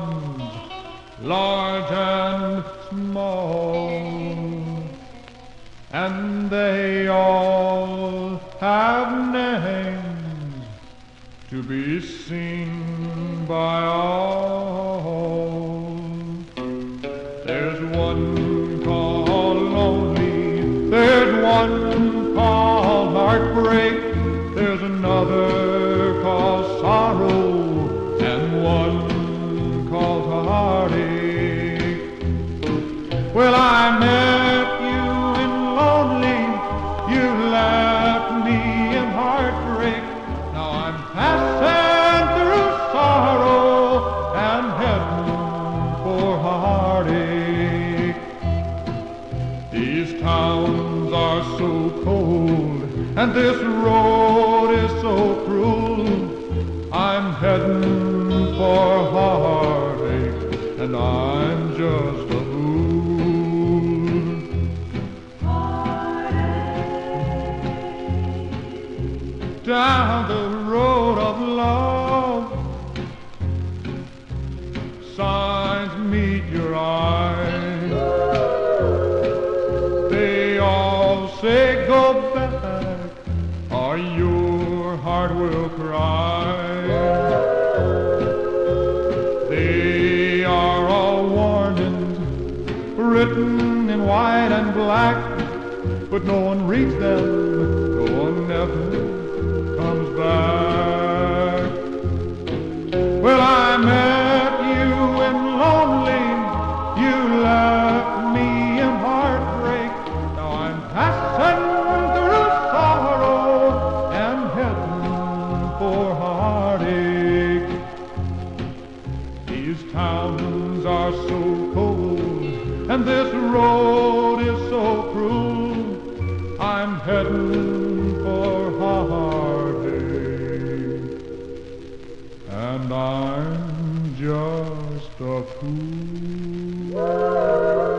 ones, large and small, and they all have names to be seen by all. There's one called lonely, there's one called heartbreak, there's another called sorrow, and one called heartache. Well, I met you in lonely, you left me in heartbreak. Now I'm passing through sorrow and heading for heartache. These towns are so cold and this road is so cruel. I'm heading for heartache and I'm just a fool. Heartache. Down the road of love, signs meet your eyes. They all say go back or your heart will cry. They are all warnings written in white and black, but no one reads them, no one ever comes back. Well, I met you in lonely, you left me in heartbreak. Now I'm passing through sorrow and heading for heartache. These towns are so cold and this road is so cruel. I'm heading for heartache and I'm just a fool.